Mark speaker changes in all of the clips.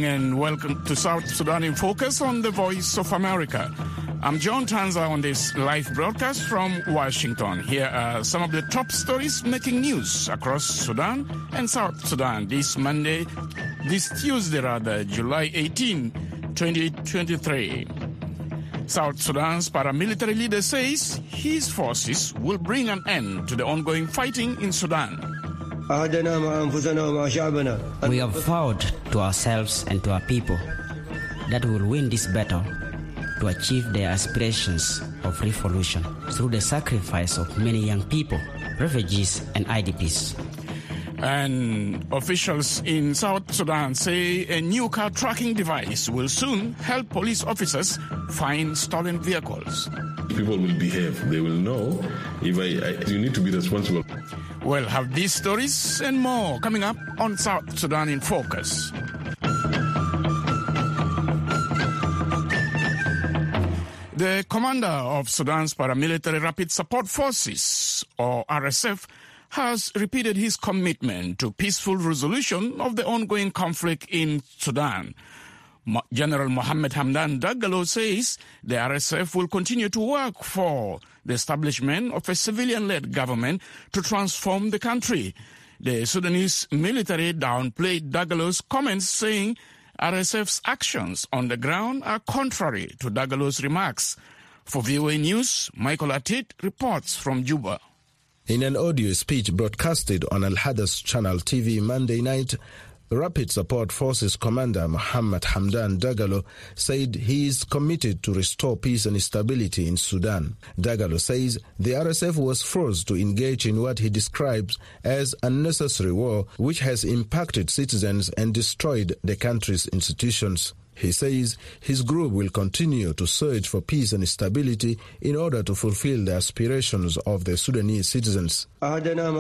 Speaker 1: and welcome to South Sudan in Focus on the Voice of America. I'm John Tanza on this live broadcast from Washington. Here are some of the top stories making news across Sudan and South Sudan this Tuesday, July 18, 2023. South Sudan's paramilitary leader says his forces will bring an end to the ongoing fighting in Sudan.
Speaker 2: We have vowed to ourselves and to our people that we will win this battle to achieve their aspirations of revolution through the sacrifice of many young people, refugees and IDPs.
Speaker 1: And officials in South Sudan say a new car tracking device will soon help police officers find stolen vehicles.
Speaker 3: People will behave. They will know if you need to be responsible.
Speaker 1: We'll have these stories and more coming up on South Sudan in Focus. The commander of Sudan's paramilitary Rapid Support Forces, or RSF, has repeated his commitment to peaceful resolution of the ongoing conflict in Sudan. General Mohammed Hamdan Dagalo says the RSF will continue to work for the establishment of a civilian-led government to transform the country. The Sudanese military downplayed Dagalo's comments, saying RSF's actions on the ground are contrary to Dagalo's remarks. For VOA News, Michael Atit reports from Juba.
Speaker 4: In an audio speech broadcasted on Al Hadath Channel TV Monday night, Rapid Support Forces Commander Mohammed Hamdan Dagalo said he is committed to restore peace and stability in Sudan. Dagalo says the RSF was forced to engage in what he describes as unnecessary war, which has impacted citizens and destroyed the country's institutions. He says his group will continue to search for peace and stability in order to fulfill the aspirations of the Sudanese citizens.
Speaker 2: We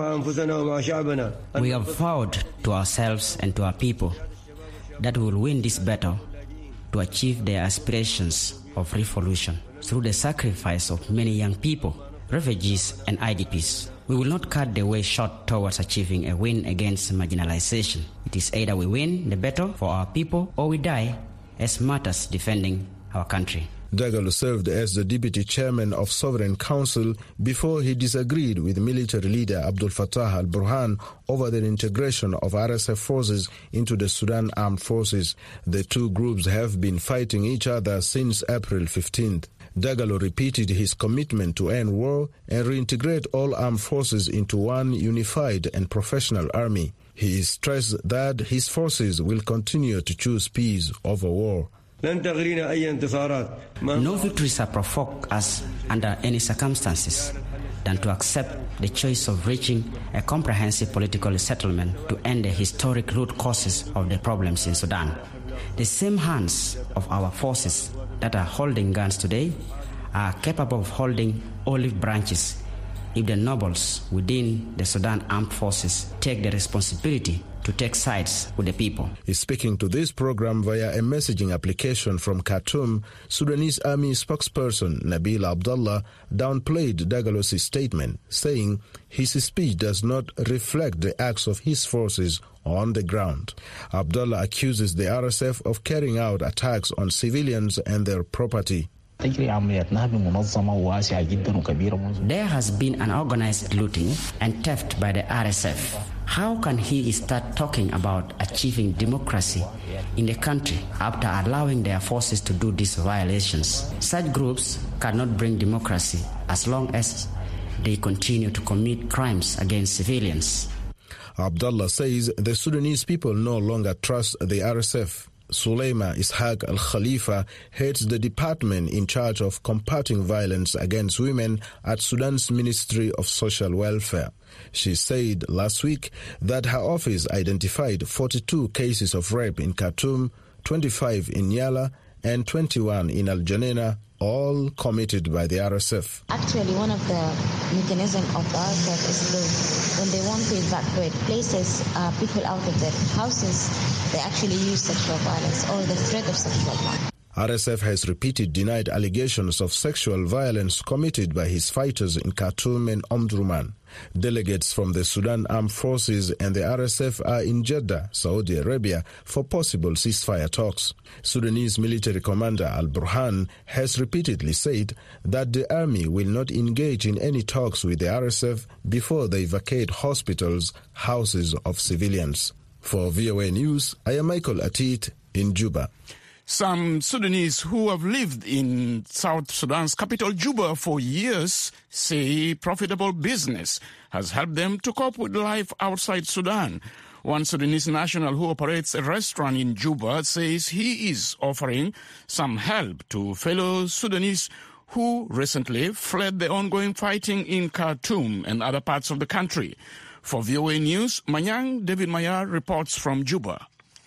Speaker 2: have vowed to ourselves and to our people that we will win this battle to achieve their aspirations of revolution through the sacrifice of many young people, refugees and IDPs. We will not cut the way short towards achieving a win against marginalization. It is either we win the battle for our people or we die as martyrs defending our country.
Speaker 4: Dagalo served as the deputy chairman of Sovereign Council before he disagreed with military leader Abdel Fattah al-Burhan over the integration of RSF forces into the Sudan Armed Forces. The two groups have been fighting each other since April 15th. Dagalo repeated his commitment to end war and reintegrate all armed forces into one unified and professional army. He stressed that his forces will continue to choose peace over war.
Speaker 2: No victories are provoked us under any circumstances than to accept the choice of reaching a comprehensive political settlement to end the historic root causes of the problems in Sudan. The same hands of our forces that are holding guns today are capable of holding olive branches if the nobles within the Sudan Armed Forces take the responsibility to take sides with the people.
Speaker 4: Speaking to this program via a messaging application from Khartoum, Sudanese Army spokesperson Nabil Abdullah downplayed Dagalo's statement, saying his speech does not reflect the acts of his forces on the ground. Abdullah accuses the RSF of carrying out attacks on civilians and their property.
Speaker 2: There has been an organized looting and theft by the RSF. How can he start talking about achieving democracy in the country after allowing their forces to do these violations? Such groups cannot bring democracy as long as they continue to commit crimes against civilians.
Speaker 4: Abdullah says the Sudanese people no longer trust the RSF. Suleima Ishaq Al-Khalifa heads the department in charge of combating violence against women at Sudan's Ministry of Social Welfare. She said last week that her office identified 42 cases of rape in Khartoum, 25 in Nyala, and 21 in Al Janena, all committed by the RSF.
Speaker 5: Actually, one of the mechanisms of the RSF is when they want to evacuate places, people out of their houses, they actually use sexual violence or the threat of sexual violence.
Speaker 4: RSF has repeatedly denied allegations of sexual violence committed by his fighters in Khartoum and Omdurman. Delegates from the Sudan Armed Forces and the RSF are in Jeddah, Saudi Arabia, for possible ceasefire talks. Sudanese military commander Al-Burhan has repeatedly said that the army will not engage in any talks with the RSF before they vacate hospitals, houses of civilians. For VOA News, I am Michael Atit in Juba.
Speaker 1: Some Sudanese who have lived in South Sudan's capital, Juba, for years say profitable business has helped them to cope with life outside Sudan. One Sudanese national who operates a restaurant in Juba says he is offering some help to fellow Sudanese who recently fled the ongoing fighting in Khartoum and other parts of the country. For VOA News, Manyang David Mayar reports from Juba.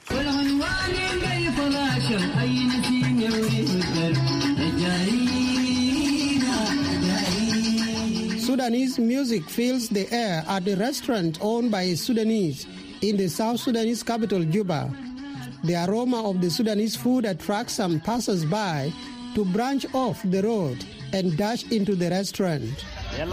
Speaker 6: Sudanese music fills the air at the restaurant owned by a Sudanese in the South Sudanese capital, Juba. The aroma of the Sudanese food attracts some passers-by to branch off the road and dash into the restaurant.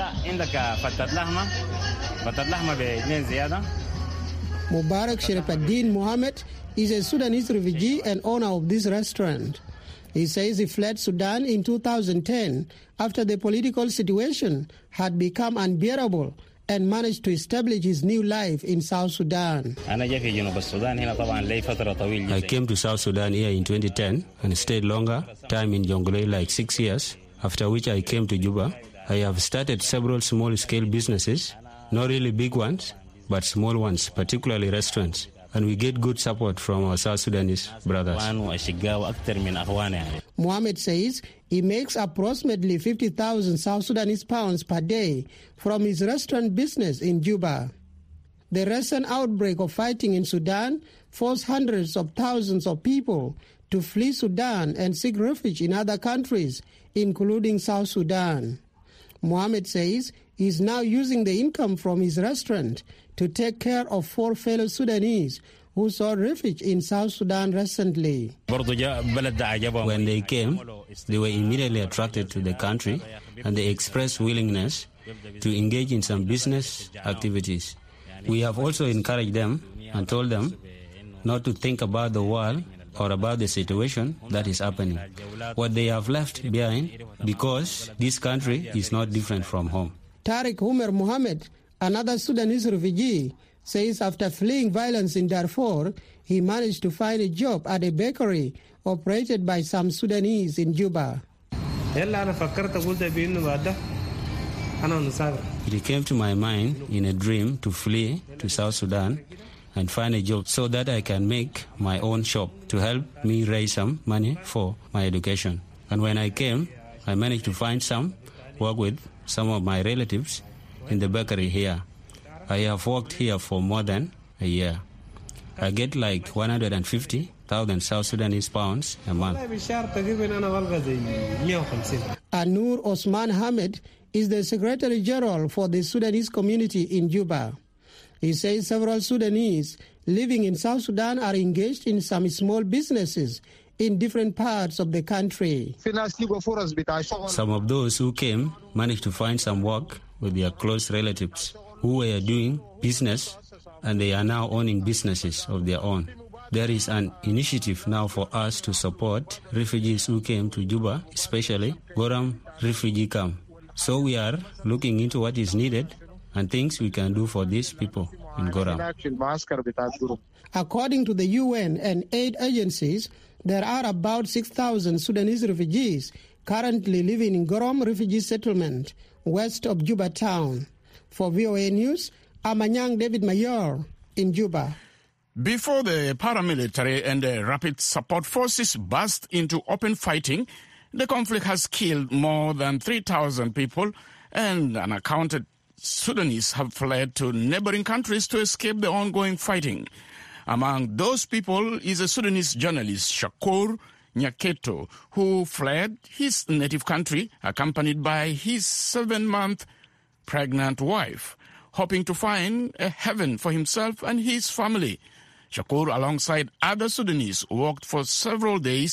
Speaker 6: Mubarak Sherifuddin Mohammed is a Sudanese refugee and owner of this restaurant. He says he fled Sudan in 2010 after the political situation had become unbearable and managed to establish his new life in South Sudan.
Speaker 7: I came to South Sudan here in 2010 and stayed longer time in Jonglei, like 6 years, after which I came to Juba. I have started several small-scale businesses, not really big ones, but small ones, particularly restaurants. And we get good support from our South Sudanese brothers.
Speaker 6: Mohammed says he makes approximately 50,000 South Sudanese pounds per day from his restaurant business in Juba. The recent outbreak of fighting in Sudan forced hundreds of thousands of people to flee Sudan and seek refuge in other countries, including South Sudan. Mohammed says he is now using the income from his restaurant to take care of 4 fellow Sudanese who sought refuge in South Sudan recently.
Speaker 7: When they came, they were immediately attracted to the country and they expressed willingness to engage in some business activities. We have also encouraged them and told them not to think about the war or about the situation that is happening, what they have left behind, because this country is not different from home.
Speaker 6: Tariq Umar Mohammed, another Sudanese refugee, says after fleeing violence in Darfur, he managed to find a job at a bakery operated by some Sudanese in Juba.
Speaker 7: It came to my mind in a dream to flee to South Sudan and find a job so that I can make my own shop to help me raise some money for my education. And when I came, I managed to find some work with some of my relatives in the bakery here. I have worked here for more than a year. I get like 150,000 South Sudanese pounds a month.
Speaker 6: Anur Osman Hamed is the Secretary General for the Sudanese community in Juba. He says several Sudanese living in South Sudan are engaged in some small businesses in different parts of the country.
Speaker 7: Some of those who came managed to find some work with their close relatives who were doing business, and they are now owning businesses of their own. There is an initiative now for us to support refugees who came to Juba, especially Goram refugee camp. So we are looking into what is needed and things we can do for these people in Goram.
Speaker 6: According to the UN and aid agencies, there are about 6,000 Sudanese refugees currently living in Goram refugee settlement west of Juba town. For VOA News, Amanyang David Mayor in Juba.
Speaker 1: Before the paramilitary and the rapid support forces burst into open fighting, the conflict has killed more than 3,000 people, and unaccounted Sudanese have fled to neighboring countries to escape the ongoing fighting. Among those people is a Sudanese journalist, Shakur Nyaketo, who fled his native country accompanied by his 7-month pregnant wife, hoping to find a heaven for himself and his family. Shakur, alongside other Sudanese, walked for several days,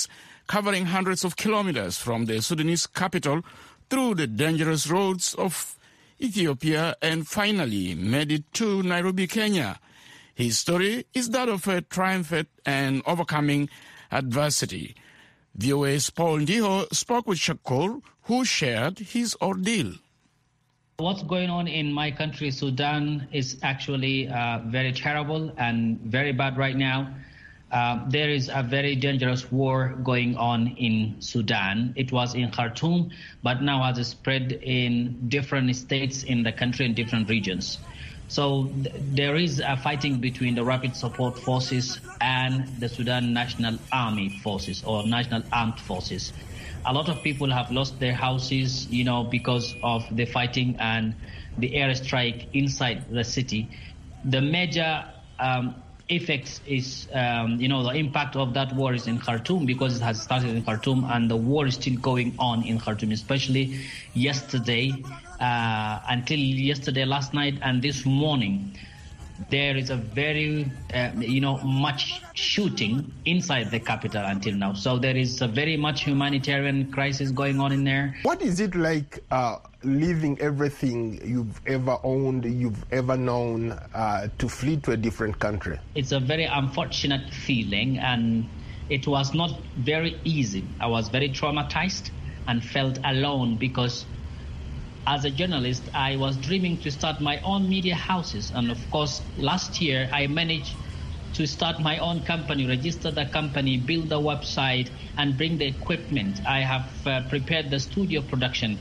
Speaker 1: covering hundreds of kilometers from the Sudanese capital through the dangerous roads of Ethiopia and finally made it to Nairobi, Kenya. His story is that of a triumph and overcoming adversity. VOA's Paul Ndiho spoke with Shakur, who shared his ordeal.
Speaker 8: What's going on in my country, Sudan, is actually very terrible and very bad right now. There is a very dangerous war going on in Sudan. It was in Khartoum, but now has spread in different states in the country, in different regions. So there is a fighting between the Rapid Support Forces and the Sudan National Army Forces or National Armed Forces. A lot of people have lost their houses, because of the fighting and the airstrike inside the city. The major effects is, the impact of that war is in Khartoum because it has started in Khartoum and the war is still going on in Khartoum, especially yesterday, until yesterday, last night and this morning. There is a very, much shooting inside the capital until now. So there is a very much humanitarian crisis going on in there.
Speaker 9: What is it like leaving everything you've ever owned, you've ever known, to flee to a different country?
Speaker 8: It's a very unfortunate feeling, and it was not very easy. I was very traumatized and felt alone because as a journalist, I was dreaming to start my own media houses. And of course, last year, I managed to start my own company, register the company, build the website, and bring the equipment. I have prepared the studio production.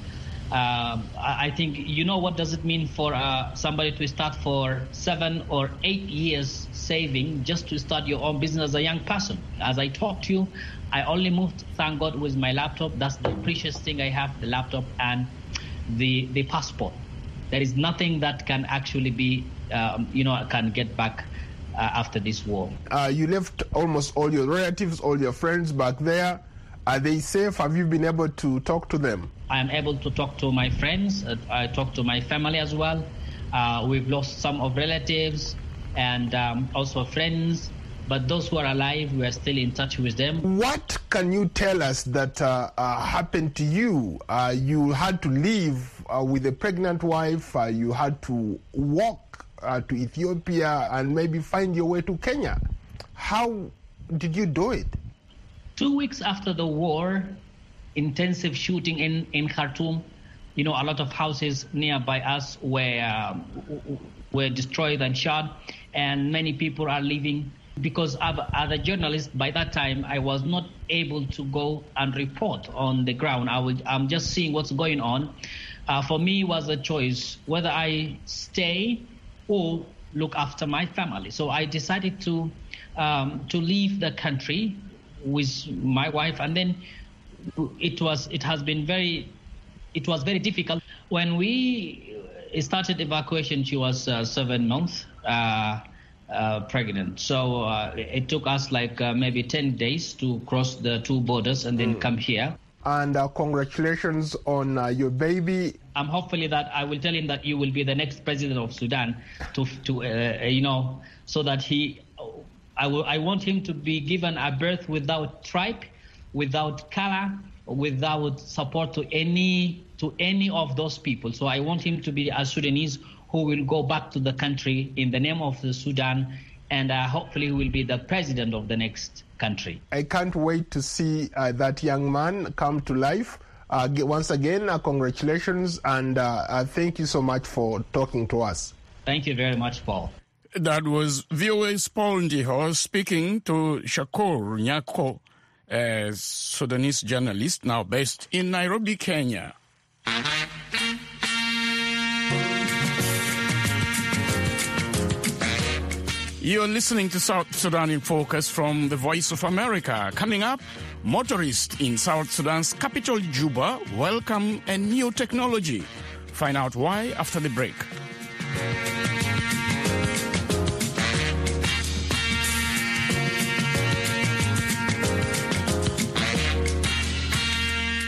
Speaker 8: I think, what does it mean for somebody to start for 7 or 8 years saving just to start your own business as a young person? As I talk to you, I only moved, thank God, with my laptop. That's the precious thing I have, the laptop and the passport. There is nothing that can actually be, can get back after this war.
Speaker 9: You left almost all your relatives, all your friends back there. Are they safe? Have you been able to talk to them?
Speaker 8: I am able to talk to my friends. I talk to my family as well. We've lost some of relatives and also friends. But those who are alive, we are still in touch with them.
Speaker 9: What can you tell us that happened to you? You had to leave with a pregnant wife. You had to walk to Ethiopia and maybe find your way to Kenya. How did you do it?
Speaker 8: 2 weeks after the war, intensive shooting in Khartoum, a lot of houses nearby us were destroyed and shot, and many people are leaving. Because as a journalist, by that time, I was not able to go and report on the ground. I'm just seeing what's going on. For me, it was a choice whether I stay or look after my family. So I decided to leave the country with my wife, and then it was very difficult. When we started evacuation, she was 7 months. Pregnant. So it took us maybe 10 days to cross the 2 borders and then come here.
Speaker 9: And congratulations on your baby.
Speaker 8: I'm hopefully that I will tell him that you will be the next president of Sudan to so that I want him to be given a birth without tribe, without color, without support to any of those people. So I want him to be a Sudanese who will go back to the country in the name of the Sudan, and hopefully he will be the president of the next country.
Speaker 9: I can't wait to see that young man come to life. Once again, congratulations, and thank you so much for talking to us.
Speaker 8: Thank you very much, Paul.
Speaker 1: That was VOA's Paul Ndiho speaking to Shakur Nyako, a Sudanese journalist now based in Nairobi, Kenya. You're listening to South Sudan in Focus from the Voice of America. Coming up, motorists in South Sudan's capital, Juba, welcome a new technology. Find out why after the break.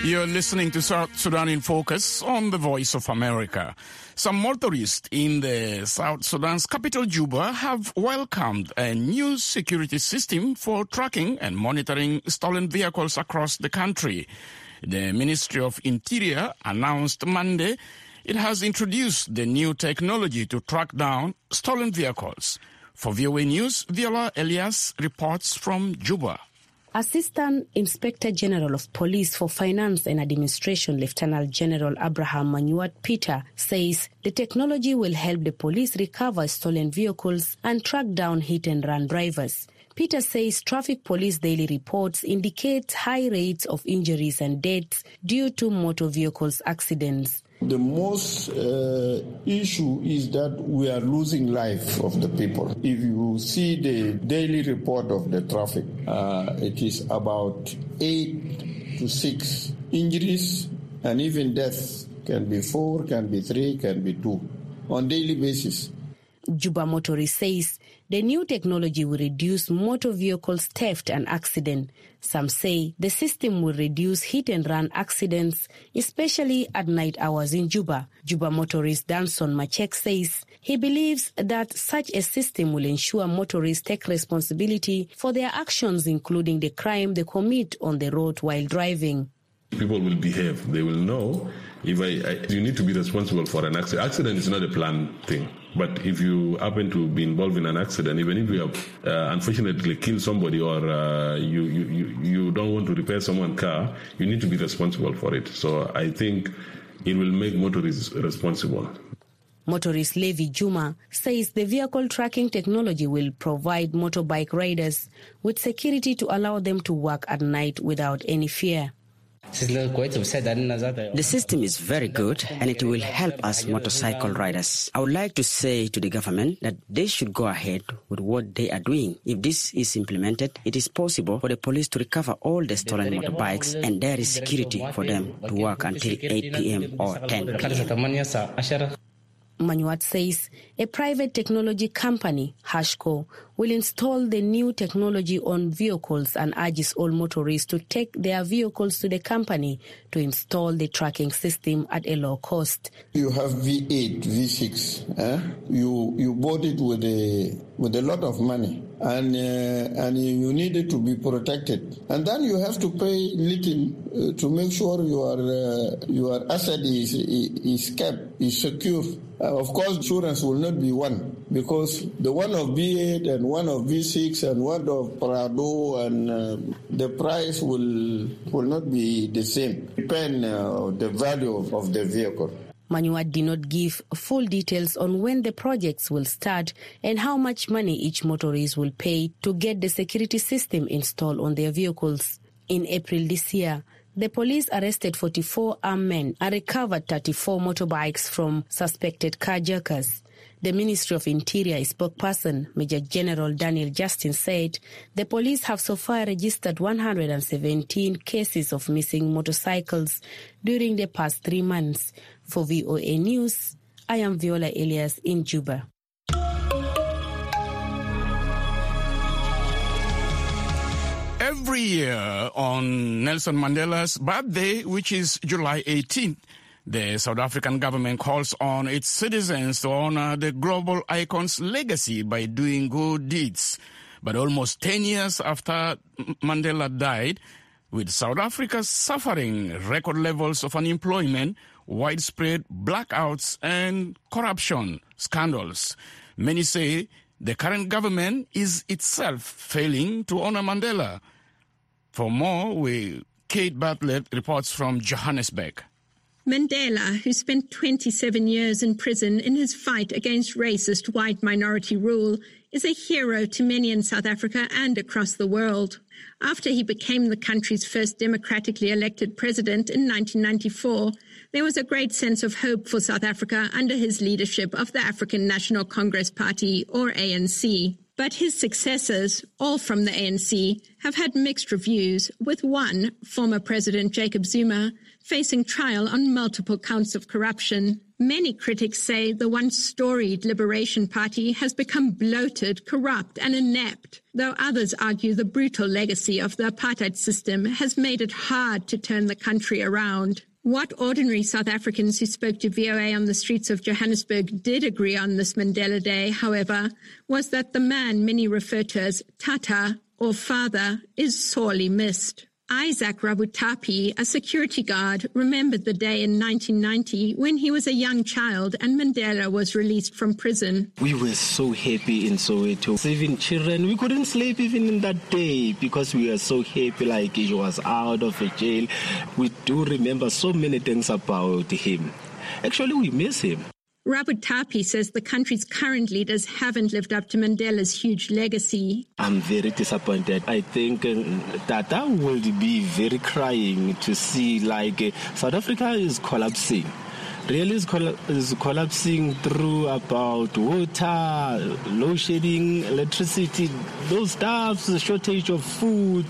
Speaker 1: You're listening to South Sudan in Focus on the Voice of America. Some motorists in the South Sudan's capital, Juba, have welcomed a new security system for tracking and monitoring stolen vehicles across the country. The Ministry of Interior announced Monday it has introduced the new technology to track down stolen vehicles. For VOA News, Viola Elias reports from Juba.
Speaker 10: Assistant Inspector General of Police for Finance and Administration, Lieutenant General Abraham Manuat Peter, says the technology will help the police recover stolen vehicles and track down hit-and-run drivers. Peter says traffic police daily reports indicate high rates of injuries and deaths due to motor vehicles accidents.
Speaker 11: The most issue is that we are losing life of the people. If you see the daily report of the traffic, it is about 8 to 6 injuries, and even deaths can be 4, can be 3, can be 2 on daily basis.
Speaker 10: Juba Motorist says the new technology will reduce motor vehicles theft and accident. Some say the system will reduce hit-and-run accidents, especially at night hours in Juba. Juba motorist Danson Machek says he believes that such a system will ensure motorists take responsibility for their actions, including the crime they commit on the road while driving.
Speaker 3: People will behave. They will know if you need to be responsible for an accident. Accident is not a planned thing. But if you happen to be involved in an accident, even if you have unfortunately killed somebody or you don't want to repair someone's car, you need to be responsible for it. So I think it will make motorists responsible.
Speaker 10: Motorist Levi Juma says the vehicle tracking technology will provide motorbike riders with security to allow them to work at night without any fear.
Speaker 2: The system is very good and it will help us motorcycle riders. I would like to say to the government that they should go ahead with what they are doing. If this is implemented, it is possible for the police to recover all the stolen motorbikes and there is security for them to work until 8 p.m. or 10 p.m.
Speaker 10: Manuat says a private technology company, Hashco, will install the new technology on vehicles and urges all motorists to take their vehicles to the company to install the tracking system at a low cost.
Speaker 11: You have V8, V6. You bought it with a lot of money, and you need it to be protected. And then you have to pay little to make sure your asset is kept, is secure. Of course, insurance will not be one, because the one of V8 and one of V6 and one of Prado, and the price will not be the same, depend on the value of the vehicle.
Speaker 10: Manuat did not give full details on when the projects will start and how much money each motorist will pay to get the security system installed on their vehicles. In April this year, the police arrested 44 armed men and recovered 34 motorbikes from suspected carjackers. The Ministry of Interior spokesperson, Major General Daniel Justin, said the police have so far registered 117 cases of missing motorcycles during the past 3 months. For VOA News, I am Viola Elias in Juba.
Speaker 1: Every year on Nelson Mandela's birthday, which is July 18th, the South African government calls on its citizens to honor the global icon's legacy by doing good deeds. But almost 10 years after Mandela died, with South Africa suffering record levels of unemployment, widespread blackouts and corruption scandals, many say the current government is itself failing to honor Mandela. For more, Kate Bartlett reports from Johannesburg.
Speaker 12: Mandela, who spent 27 years in prison in his fight against racist white minority rule, is a hero to many in South Africa and across the world. After he became the country's first democratically elected president in 1994, there was a great sense of hope for South Africa under his leadership of the African National Congress Party, or ANC. But his successors, all from the ANC, have had mixed reviews, with one, former President Jacob Zuma, facing trial on multiple counts of corruption. Many critics say the once storied Liberation Party has become bloated, corrupt and inept, though others argue the brutal legacy of the apartheid system has made it hard to turn the country around. What ordinary South Africans who spoke to VOA on the streets of Johannesburg did agree on this Mandela Day, however, was that the man many refer to as Tata, or father, is sorely missed. Isaac Rabutapi, a security guard, remembered the day in 1990 when he was a young child and Mandela was released from prison.
Speaker 13: We were so happy in Soweto. Even children, we couldn't sleep even in that day because we were so happy like he was out of jail. We do remember so many things about him. Actually, we miss him.
Speaker 12: Rabutapi says the country's current leaders haven't lived up to Mandela's huge legacy.
Speaker 13: I'm very disappointed. I think that I will be very crying to see South Africa is collapsing. Really is collapsing through about water, load shedding, electricity, those stuff, shortage of food,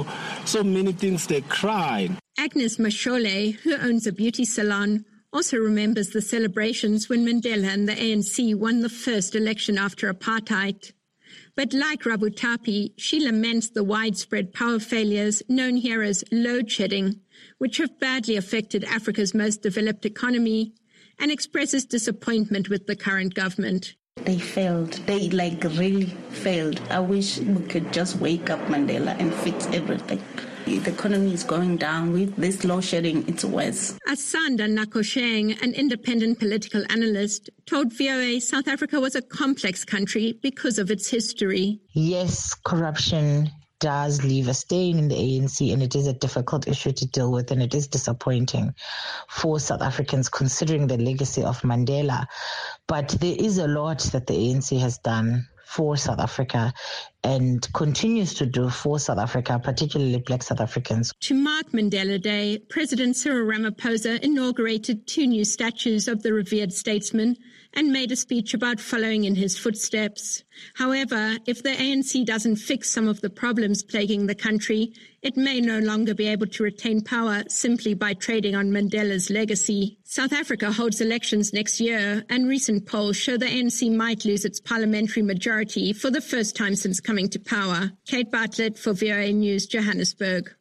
Speaker 13: so many things they cry.
Speaker 12: Agnes Mashole, who owns a beauty salon, also remembers the celebrations when Mandela and the ANC won the first election after apartheid. But like Rabutapi, she laments the widespread power failures known here as load shedding, which have badly affected Africa's most developed economy, and expresses disappointment with the current government.
Speaker 14: They failed. They really failed. I wish we could just wake up Mandela and fix everything. The economy is going down. With this load shedding, it's worse.
Speaker 12: Asanda Nakosheng, an independent political analyst, told VOA South Africa was a complex country because of its history.
Speaker 15: Yes, corruption does leave a stain in the ANC, and it is a difficult issue to deal with, and it is disappointing for South Africans considering the legacy of Mandela. But there is a lot that the ANC has done for South Africa and continues to do for South Africa, particularly Black South Africans.
Speaker 12: To mark Mandela Day, President Cyril Ramaphosa inaugurated 2 new statues of the revered statesman and made a speech about following in his footsteps. However, if the ANC doesn't fix some of the problems plaguing the country, it may no longer be able to retain power simply by trading on Mandela's legacy. South Africa holds elections next year, and recent polls show the ANC might lose its parliamentary majority for the first time since coming to power. Kate Bartlett for VOA News, Johannesburg.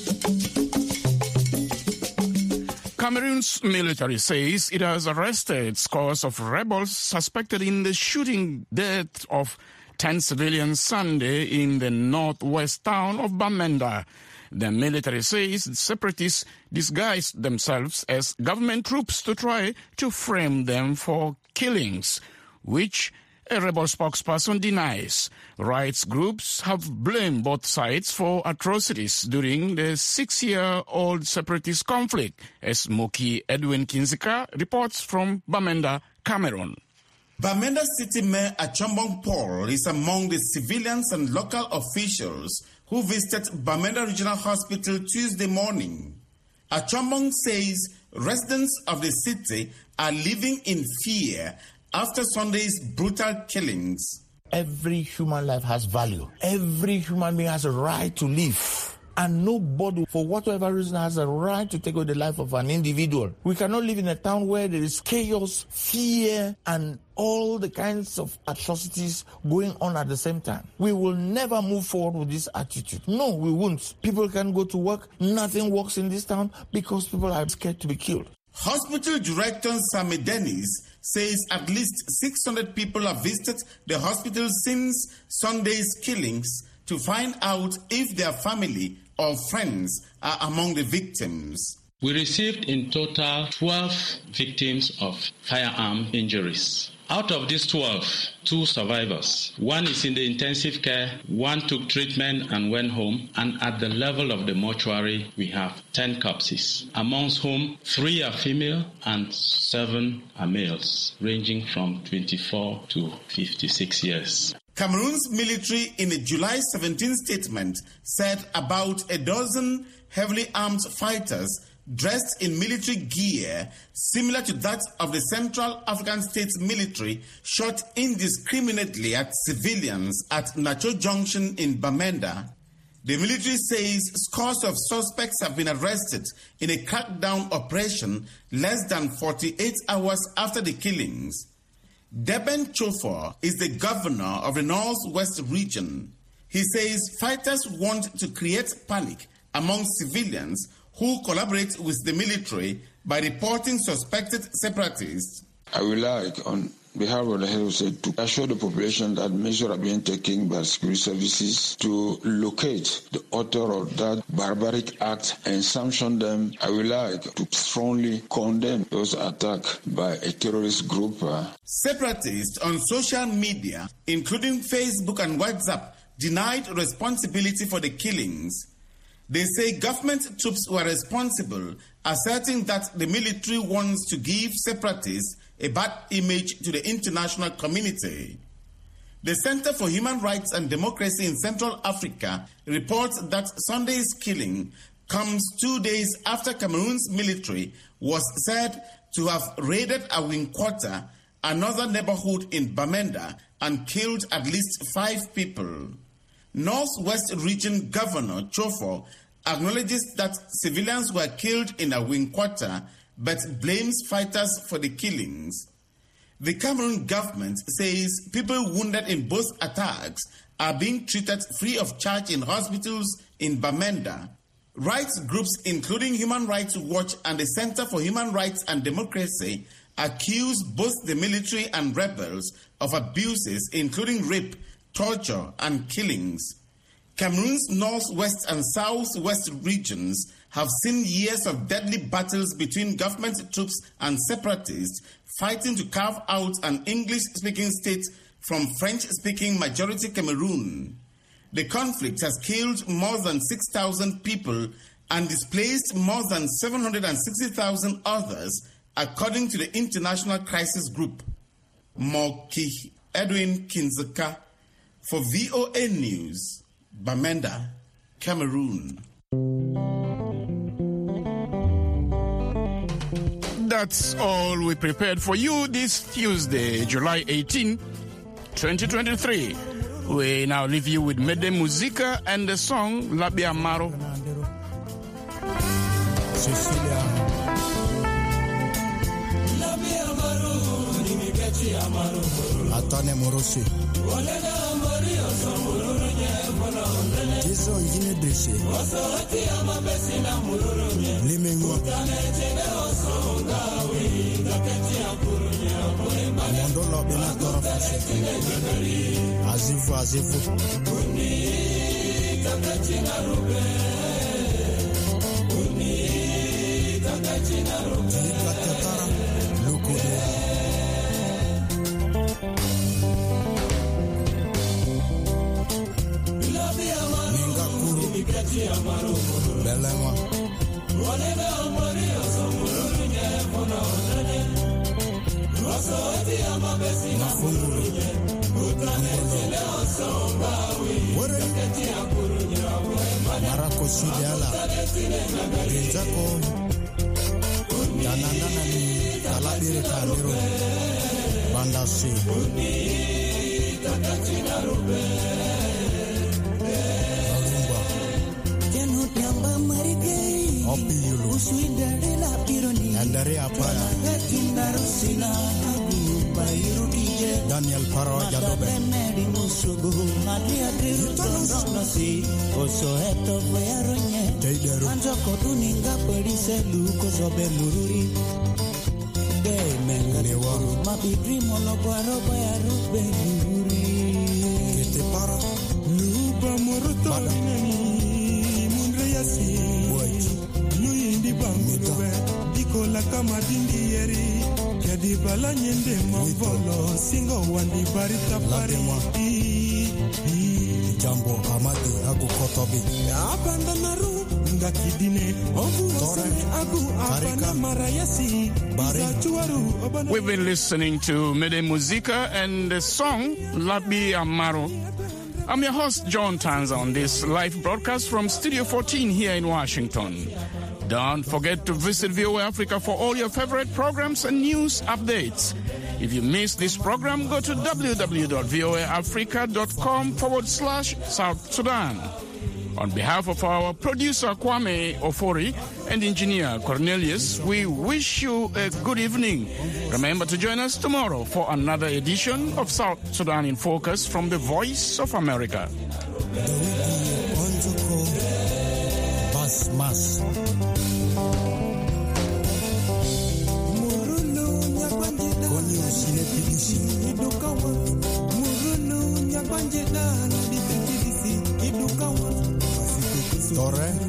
Speaker 1: Cameroon's military says it has arrested scores of rebels suspected in the shooting death of 10 civilians Sunday in the northwest town of Bamenda. The military says the separatists disguised themselves as government troops to try to frame them for killings, which a rebel spokesperson denies. Rights groups have blamed both sides for atrocities during the 6-year-old separatist conflict, as Moki Edwin Kinzika reports from Bamenda, Cameroon.
Speaker 16: Bamenda City Mayor Achombong Paul is among the civilians and local officials who visited Bamenda Regional Hospital Tuesday morning. Achombong says residents of the city are living in fear after Sunday's brutal killings.
Speaker 17: Every human life has value. Every human being has a right to live. And nobody, for whatever reason, has a right to take away the life of an individual. We cannot live in a town where there is chaos, fear, and all the kinds of atrocities going on at the same time. We will never move forward with this attitude. No, we won't. People can go to work. Nothing works in this town because people are scared to be killed.
Speaker 16: Hospital Director Sammy Dennis says at least 600 people have visited the hospital since Sunday's killings to find out if their family or friends are among the victims.
Speaker 18: We received in total 12 victims of firearm injuries. Out of these 12, 2 survivors. 1 is in the intensive care, 1 took treatment and went home, and at the level of the mortuary, we have 10 corpses, amongst whom 3 are female and 7 are males, ranging from 24 to 56 years.
Speaker 16: Cameroon's military, in a July 17 statement, said about a dozen heavily armed fighters dressed in military gear similar to that of the Central African States military shot indiscriminately at civilians at Nacho Junction in Bamenda. The military says scores of suspects have been arrested in a crackdown operation less than 48 hours after the killings. Deben Chofor is the governor of the Northwest region. He says fighters want to create panic among civilians who collaborate with the military by reporting suspected separatists.
Speaker 19: I would like, on behalf of the head of state, to assure the population that measures are being taken by security services to locate the author of that barbaric act and sanction them. I would like to strongly condemn those attacks by a terrorist group.
Speaker 16: Separatists on social media, including Facebook and WhatsApp, denied responsibility for the killings. They say government troops were responsible, asserting that the military wants to give separatists a bad image to the international community. The Center for Human Rights and Democracy in Central Africa reports that Sunday's killing comes 2 days after Cameroon's military was said to have raided Awinkwata, another neighborhood in Bamenda, and killed at least 5 people. Northwest Region Governor Chofor acknowledges that civilians were killed in Awinkwata, but blames fighters for the killings. The Cameroon government says people wounded in both attacks are being treated free of charge in hospitals in Bamenda. Rights groups including Human Rights Watch and the Center for Human Rights and Democracy accuse both the military and rebels of abuses including rape, torture, and killings. Cameroon's northwest and southwest regions have seen years of deadly battles between government troops and separatists fighting to carve out an English-speaking state from French-speaking majority Cameroon. The conflict has killed more than 6,000 people and displaced more than 760,000 others, according to the International Crisis Group. Moki Edwin Kinzeka for VOA News, Bamenda, Cameroon.
Speaker 1: That's all we prepared for you this Tuesday, July 18, 2023. We now leave you with Mede Musica and the song Labi Amaro.
Speaker 20: Cecilia. Labi Amaro, Nimiketi Amaro. Atane Morosi. Walena Amari, Osamurunye, Tiso Yine Dreshe. Osati Amabesina Murunye. Limengo. Tanetene Osongawi, Daketi Akurunye, Mondo Lobina Torafashe. Azifu. Uni, Taketi Narube. Uni, Taketi Narube. Nikatara, Lukude. Belema Walena Maria Samurunye Fononene Rosoti Amabesina Furunye Utanetele Osongawi Keti Akurunye Marako Sidiala Rizako Yanandana ni Kalabiri Kaliro Bandasi Takatina Rube Opiyulu Andare Apara Daniel Paro Jadobe Teideru Kete para Luba Muruto Dikola kama dindi yeri Kedi bala nyende mavolo Singo wandi barita pari Jambo amadi agu kotobi Abanda naru nga kidine Ovu osani agu abana marayasi
Speaker 1: We've been listening to Mede Musica and the song Labi Amaro. I'm your host, John Tanza, on this live broadcast from Studio 14 here in Washington. Don't forget to visit VOA Africa for all your favorite programs and news updates. If you missed this program, go to www.voaafrica.com/South Sudan. On behalf of our producer Kwame Ofori and engineer Cornelius, we wish you a good evening. Remember to join us tomorrow for another edition of South Sudan in Focus from the Voice of America.
Speaker 20: Mas